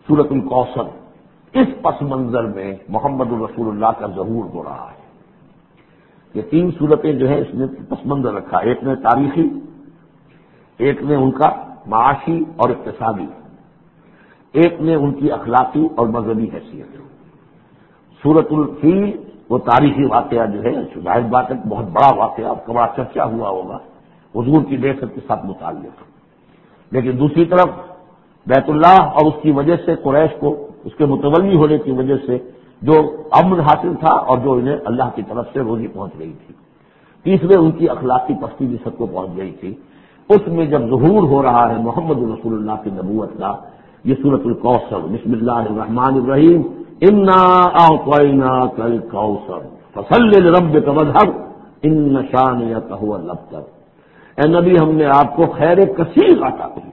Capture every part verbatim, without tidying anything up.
سورۃ الکوثر، اس پس منظر میں محمد الرسول اللہ کا ظہور ہو رہا ہے۔ یہ تین صورتیں جو ہے اس نے پس منظر رکھا، ایک نے تاریخی، ایک نے ان کا معاشی اور اقتصادی، ایک نے ان کی اخلاقی اور مذہبی حیثیت۔ سورۃ الفیل وہ تاریخی واقعہ جو ہے، ظاہر بات ہے بہت بڑا واقعہ، اب کا بڑا چرچا ہوا ہوگا، حضور کی بعثت کے ساتھ متعلق، لیکن دوسری طرف بیت اللہ اور اس کی وجہ سے قریش کو اس کے متولی ہونے کی وجہ سے جو امن حاصل تھا اور جو انہیں اللہ کی طرف سے روزی پہنچ رہی تھی، تیسرے ان کی اخلاقی پستی بھی سب کو پہنچ گئی تھی۔ اس میں جب ظہور ہو رہا ہے محمد رسول اللہ کی نبوت کا، یہ سورۃ الکوثر، بسم اللہ الرحمن الرحیم، انا اعطیناک الکوثر فصل لربک وانحر ان شانئک ھو الابتر۔ اے نبی، ہم نے آپ کو خیر کثیر عطا کیا۔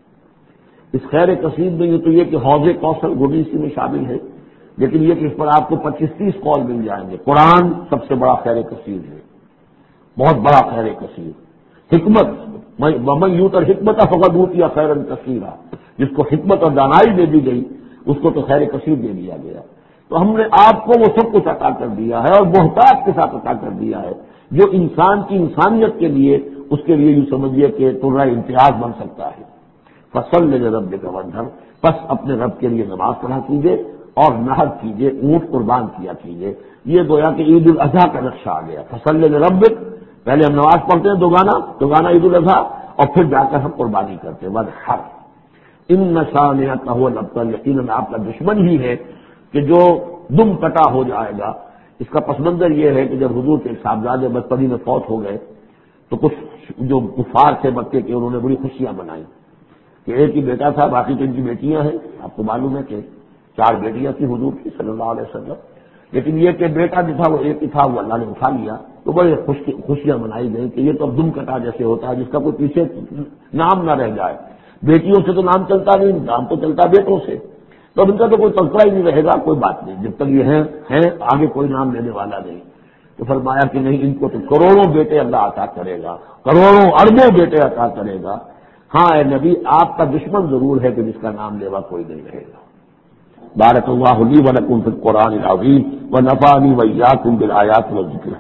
اس خیر کثیر میں یہ تو یہ کہ حوض کوثر وہ بھی اسی میں شامل ہے، لیکن یہ کہ اس پر آپ کو پچیس تیس قول مل جائیں گے۔ قرآن سب سے بڑا خیر کثیر ہے، بہت بڑا خیر کثیر۔ حکمت، ومن یؤت الحکمت فقد اوتی خیرا کثیرا، جس کو حکمت اور دانائی دے دی گئی اس کو تو خیر کثیر دے دیا گیا۔ تو ہم نے آپ کو وہ سب کچھ عطا کر دیا ہے، اور محتاج کے ساتھ عطا کر دیا ہے، جو انسان کی انسانیت کے لیے، اس کے لیے یوں سمجھیے کہ ترہ امتیاز بن سکتا ہے۔ فصل لربک وانحر، پس اپنے رب کے لیے نماز پڑھا کیجیے اور نحر کیجیے، اونٹ قربان کیا کیجیے۔ یہ گویا کہ عید الاضحیٰ کا نقشہ آ گیا۔ فصل لربک، پہلے ہم نماز پڑھتے ہیں دوگانا دوگانا عید الاضحیٰ، اور پھر جا کر ہم قربانی کرتے ہیں وانحر ان شانئک ھو الابتر، یقیناً آپ کا دشمن ہی ہے کہ جو دم کٹا ہو جائے گا۔ اس کا پس منظر یہ ہے کہ جب حضور کے صاحبزادے بچپنی میں فوت ہو گئے تو کچھ جو کفار تھے مکے کے، انہوں نے بڑی خوشیاں منائی کہ ایک ہی بیٹا تھا، باقی تو ان کی بیٹیاں ہیں۔ آپ کو معلوم ہے کہ چار بیٹیاں تھیں حضور کی صلی اللہ علیہ وسلم، لیکن یہ کہ بیٹا جو تھا وہ ایک ہی تھا، وہ اللہ نے اٹھا لیا، تو بڑے خوشیاں منائی گئی کہ یہ تو اب دم کٹا جیسے ہوتا ہے جس کا کوئی پیچھے نام نہ رہ جائے۔ بیٹیوں سے تو نام چلتا نہیں، نام تو چلتا بیٹوں سے، تو اب ان کا تو کوئی تذکرہ ہی نہیں رہے گا۔ کوئی بات نہیں، جب تک یہ ہیں ہیں آگے کوئی نام لینے والا نہیں۔ تو فرمایا کہ نہیں، ان کو تو کروڑوں بیٹے اللہ عطا کرے گا، کروڑوں اربوں بیٹے عطا کرے گا۔ ہاں اے نبی، آپ کا دشمن ضرور ہے کہ جس کا نام لیوا کوئی نہیں رہے گا۔ بارک اللہ لی و لکم فی القرآن العظیم و نفعنی و ایاکم بالآیات والذکر